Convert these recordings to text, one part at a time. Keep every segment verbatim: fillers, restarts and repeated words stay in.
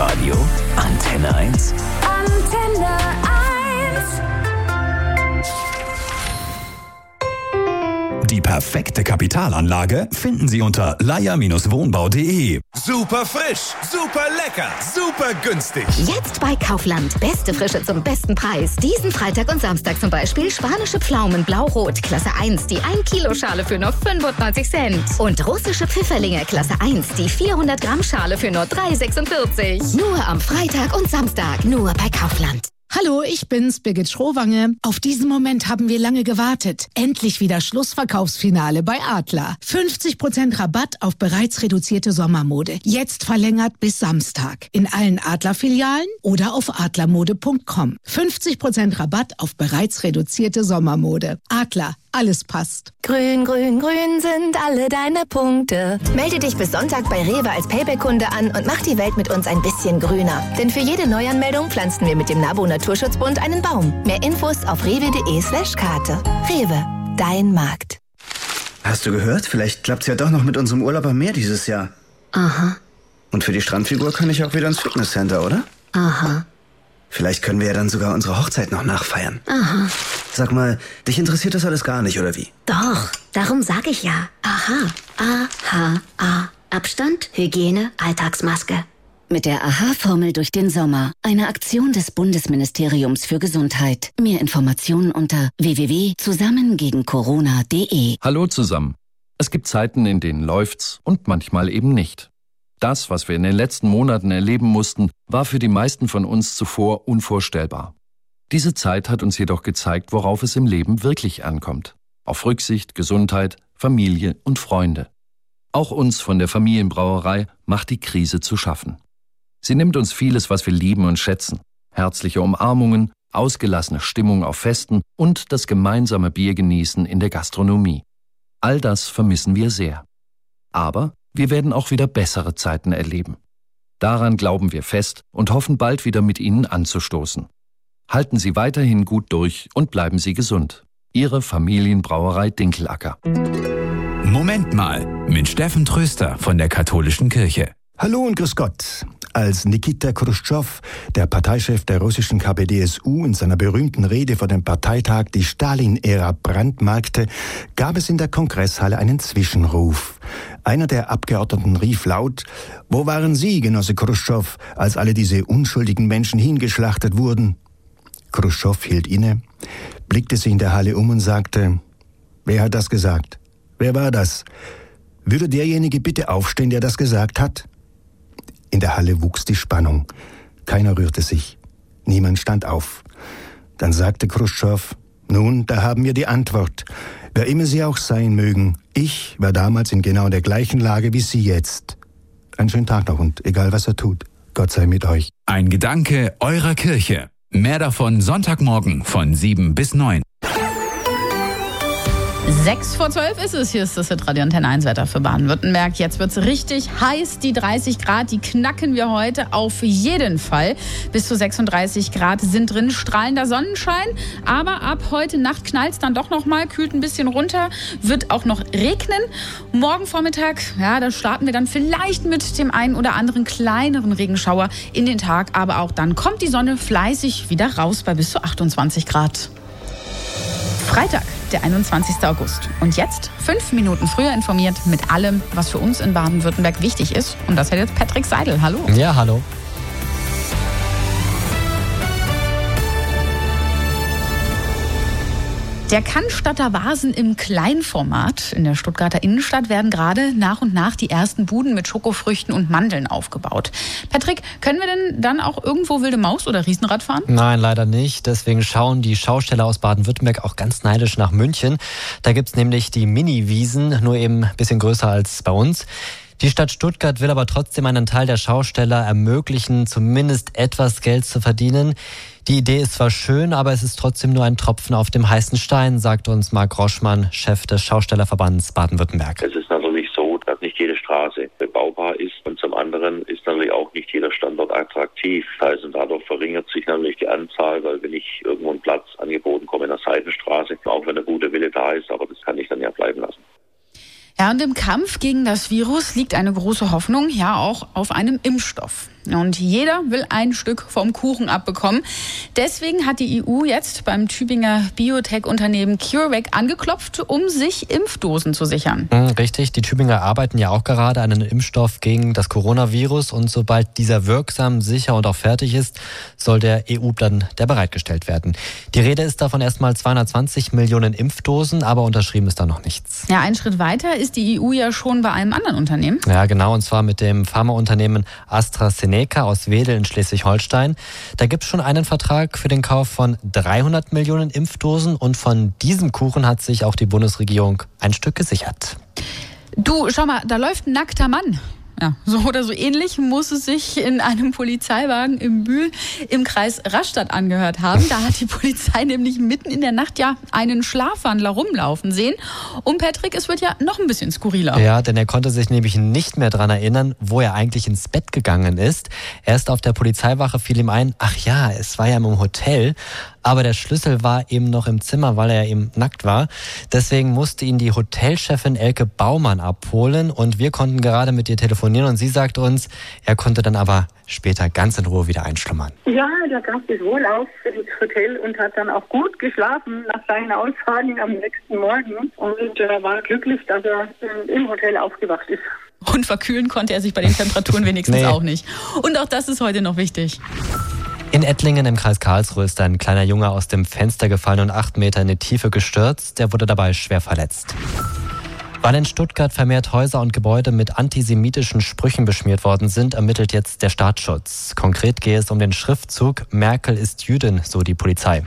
Radio Antenne eins. Antenne eins. Die perfekte Kapitalanlage finden Sie unter leier Wohnbau punkt de. Super frisch, super lecker, super günstig. Jetzt bei Kaufland. Beste Frische zum besten Preis. Diesen Freitag und Samstag zum Beispiel spanische Pflaumen Blau-Rot Klasse eins, die ein Kilo Schale für nur fünfundneunzig Cent. Und russische Pfifferlinge Klasse eins, die vierhundert Gramm Schale für nur drei sechsundvierzig. Nur am Freitag und Samstag, nur bei Kaufland. Hallo, ich bin's, Birgit Schrowange. Auf diesen Moment haben wir lange gewartet. Endlich wieder Schlussverkaufsfinale bei Adler. fünfzig Prozent Rabatt auf bereits reduzierte Sommermode. Jetzt verlängert bis Samstag. In allen Adler-Filialen oder auf adlermode punkt com. fünfzig Prozent Rabatt auf bereits reduzierte Sommermode. Adler. Alles passt. Grün, grün, grün sind alle deine Punkte. Melde dich bis Sonntag bei Rewe als Payback-Kunde an und mach die Welt mit uns ein bisschen grüner. Denn für jede Neuanmeldung pflanzen wir mit dem NABU Naturschutzbund einen Baum. Mehr Infos auf rewe.de slash Karte. Rewe, dein Markt. Hast du gehört? Vielleicht klappt's ja doch noch mit unserem Urlaub am Meer dieses Jahr. Aha. Und für die Strandfigur kann ich auch wieder ins Fitnesscenter, oder? Aha. Vielleicht können wir ja dann sogar unsere Hochzeit noch nachfeiern. Aha. Sag mal, dich interessiert das alles gar nicht, oder wie? Doch, darum sag ich ja. Aha. A H A. Abstand, Hygiene, Alltagsmaske. Mit der A H-Formel durch den Sommer. Eine Aktion des Bundesministeriums für Gesundheit. Mehr Informationen unter w w w punkt zusammen gegen corona punkt de. Hallo zusammen. Es gibt Zeiten, in denen läuft's und manchmal eben nicht. Das, was wir in den letzten Monaten erleben mussten, war für die meisten von uns zuvor unvorstellbar. Diese Zeit hat uns jedoch gezeigt, worauf es im Leben wirklich ankommt. Auf Rücksicht, Gesundheit, Familie und Freunde. Auch uns von der Familienbrauerei macht die Krise zu schaffen. Sie nimmt uns vieles, was wir lieben und schätzen. Herzliche Umarmungen, ausgelassene Stimmung auf Festen und das gemeinsame Biergenießen in der Gastronomie. All das vermissen wir sehr. Aber wir werden auch wieder bessere Zeiten erleben. Daran glauben wir fest und hoffen bald wieder mit Ihnen anzustoßen. Halten Sie weiterhin gut durch und bleiben Sie gesund. Ihre Familienbrauerei Dinkelacker. Moment mal, mit Steffen Tröster von der Katholischen Kirche. Hallo und grüß Gott. Als Nikita Chruschtschow, der Parteichef der russischen K P D S U, in seiner berühmten Rede vor dem Parteitag die Stalin-Ära brandmarkte, gab es in der Kongresshalle einen Zwischenruf. Einer der Abgeordneten rief laut: Wo waren Sie, Genosse Chruschtschow, als alle diese unschuldigen Menschen hingeschlachtet wurden? Chruschtschow hielt inne, blickte sich in der Halle um und sagte: Wer hat das gesagt? Wer war das? Würde derjenige bitte aufstehen, der das gesagt hat? In der Halle wuchs die Spannung. Keiner rührte sich. Niemand stand auf. Dann sagte Chruschtschow: Nun, da haben wir die Antwort. Wer immer Sie auch sein mögen, ich war damals in genau der gleichen Lage wie Sie jetzt. Einen schönen Tag noch und egal was er tut, Gott sei mit euch. Ein Gedanke eurer Kirche. Mehr davon Sonntagmorgen von sieben bis neun. Sechs vor zwölf ist es. Hier ist das Radio Antenne eins Wetter für Baden-Württemberg. Jetzt wird es richtig heiß. Die dreißig Grad, die knacken wir heute auf jeden Fall. Bis zu sechsunddreißig Grad sind drin. Strahlender Sonnenschein. Aber ab heute Nacht knallt es dann doch noch mal, kühlt ein bisschen runter. Wird auch noch regnen. Morgen Vormittag, ja, da starten wir dann vielleicht mit dem einen oder anderen kleineren Regenschauer in den Tag. Aber auch dann kommt die Sonne fleißig wieder raus bei bis zu achtundzwanzig Grad. Freitag, der einundzwanzigsten August. Und jetzt fünf Minuten früher informiert mit allem, was für uns in Baden-Württemberg wichtig ist. Und das hat jetzt Patrick Seidel. Hallo. Ja, hallo. Der Cannstatter Vasen im Kleinformat. In der Stuttgarter Innenstadt werden gerade nach und nach die ersten Buden mit Schokofrüchten und Mandeln aufgebaut. Patrick, können wir denn dann auch irgendwo wilde Maus oder Riesenrad fahren? Nein, leider nicht. Deswegen schauen die Schausteller aus Baden-Württemberg auch ganz neidisch nach München. Da gibt's nämlich die Mini-Wiesen, nur eben ein bisschen größer als bei uns. Die Stadt Stuttgart will aber trotzdem einen Teil der Schausteller ermöglichen, zumindest etwas Geld zu verdienen. Die Idee ist zwar schön, aber es ist trotzdem nur ein Tropfen auf dem heißen Stein, sagt uns Marc Roschmann, Chef des Schaustellerverbands Baden-Württemberg. Es ist natürlich so, dass nicht jede Straße bebaubar ist und zum anderen ist natürlich auch nicht jeder Standort attraktiv. Das heißt, und dadurch verringert sich natürlich die Anzahl, weil wenn ich irgendwo einen Platz angeboten komme in einer Seitenstraße, auch wenn der gute Wille da ist, aber das kann ich dann ja bleiben lassen. Ja, und im Kampf gegen das Virus liegt eine große Hoffnung, ja auch auf einem Impfstoff. Und jeder will ein Stück vom Kuchen abbekommen. Deswegen hat die E U jetzt beim Tübinger Biotech-Unternehmen CureVac angeklopft, um sich Impfdosen zu sichern. Richtig, die Tübinger arbeiten ja auch gerade an einem Impfstoff gegen das Coronavirus. Und sobald dieser wirksam, sicher und auch fertig ist, soll der E U-Plan der bereitgestellt werden. Die Rede ist davon erstmal zweihundertzwanzig Millionen Impfdosen, aber unterschrieben ist da noch nichts. Ja, einen Schritt weiter ist die E U ja schon bei einem anderen Unternehmen. Ja, genau, und zwar mit dem Pharmaunternehmen AstraZeneca aus Wedel in Schleswig-Holstein. Da gibt es schon einen Vertrag für den Kauf von dreihundert Millionen Impfdosen und von diesem Kuchen hat sich auch die Bundesregierung ein Stück gesichert. Du, schau mal, da läuft ein nackter Mann. Ja, so oder so ähnlich muss es sich in einem Polizeiwagen im Bühl im Kreis Rastatt angehört haben. Da hat die Polizei nämlich mitten in der Nacht ja einen Schlafwandler rumlaufen sehen. Und Patrick, es wird ja noch ein bisschen skurriler. Ja, denn er konnte sich nämlich nicht mehr daran erinnern, wo er eigentlich ins Bett gegangen ist. Erst auf der Polizeiwache fiel ihm ein, ach ja, es war ja im Hotel. Aber der Schlüssel war eben noch im Zimmer, weil er eben nackt war. Deswegen musste ihn die Hotelchefin Elke Baumann abholen und wir konnten gerade mit ihr telefonieren und sie sagt uns, er konnte dann aber später ganz in Ruhe wieder einschlummern. Ja, der gab sich wohl auf ins Hotel und hat dann auch gut geschlafen nach seinen Aussagen am nächsten Morgen und äh, war glücklich, dass er äh, im Hotel aufgewacht ist. Und verkühlen konnte er sich bei den Temperaturen wenigstens nee. auch nicht. Und auch das ist heute noch wichtig. In Ettlingen im Kreis Karlsruhe ist ein kleiner Junge aus dem Fenster gefallen und acht Meter in die Tiefe gestürzt. Der wurde dabei schwer verletzt. Weil in Stuttgart vermehrt Häuser und Gebäude mit antisemitischen Sprüchen beschmiert worden sind, ermittelt jetzt der Staatsschutz. Konkret gehe es um den Schriftzug "Merkel ist Jüdin", so die Polizei.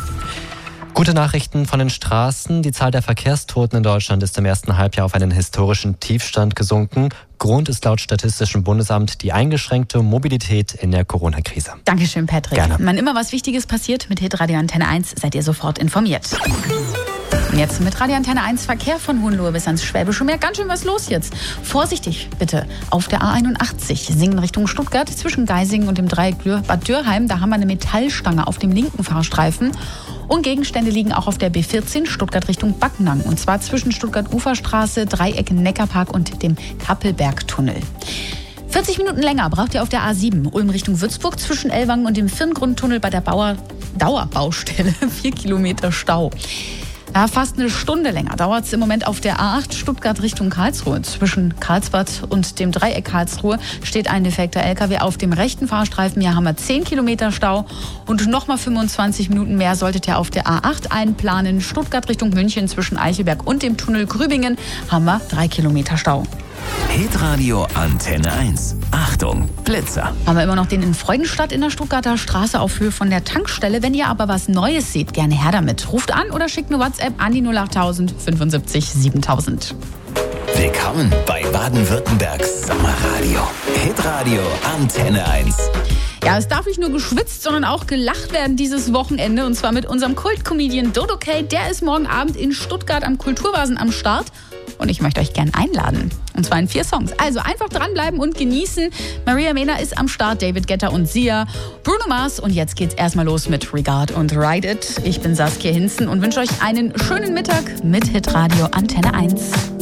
Gute Nachrichten von den Straßen. Die Zahl der Verkehrstoten in Deutschland ist im ersten Halbjahr auf einen historischen Tiefstand gesunken. Grund ist laut Statistischem Bundesamt die eingeschränkte Mobilität in der Corona-Krise. Dankeschön, Patrick. Gerne. Wenn immer was Wichtiges passiert mit Hitradio Antenne eins, seid ihr sofort informiert. Und jetzt mit Radio Antenne eins Verkehr von Hohenlohe bis ans Schwäbische Meer. Ganz schön was los jetzt. Vorsichtig bitte auf der A einundachtzig, Singen Richtung Stuttgart, zwischen Geisingen und dem Dreieck Bad Dürrheim. Da haben wir eine Metallstange auf dem linken Fahrstreifen. Und Gegenstände liegen auch auf der B vierzehn, Stuttgart Richtung Backnang. Und zwar zwischen Stuttgart-Uferstraße, Dreieck Neckarpark und dem Kappelbergtunnel. vierzig Minuten länger braucht ihr auf der A sieben, Ulm Richtung Würzburg, zwischen Ellwangen und dem Firngrundtunnel bei der Bauer Dauerbaustelle. Vier Kilometer Stau. Ja, fast eine Stunde länger dauert es im Moment auf der A acht Stuttgart Richtung Karlsruhe. Zwischen Karlsbad und dem Dreieck Karlsruhe steht ein defekter L K W auf dem rechten Fahrstreifen. Hier haben wir zehn Kilometer Stau und nochmal fünfundzwanzig Minuten mehr solltet ihr auf der A acht einplanen. Stuttgart Richtung München zwischen Eichelberg und dem Tunnel Grübingen haben wir drei Kilometer Stau. Hitradio Antenne eins. Achtung, Blitzer. Haben wir immer noch den in Freudenstadt in der Stuttgarter Straße auf Höhe von der Tankstelle. Wenn ihr aber was Neues seht, gerne her damit. Ruft an oder schickt eine WhatsApp an die null achttausend fünfundsiebzig siebentausend. Willkommen bei Baden-Württembergs Sommerradio. Hitradio Antenne eins. Ja, es darf nicht nur geschwitzt, sondern auch gelacht werden dieses Wochenende. Und zwar mit unserem Kult-Comedian Dodo K. Der ist morgen Abend in Stuttgart am Kulturvasen am Start. Und ich möchte euch gern einladen. Und zwar in vier Songs. Also einfach dranbleiben und genießen. Maria Mena ist am Start, David Guetta und Sia, Bruno Mars. Und jetzt geht's erstmal los mit Regard und Ride It. Ich bin Saskia Hinzen und wünsche euch einen schönen Mittag mit Hitradio Antenne eins.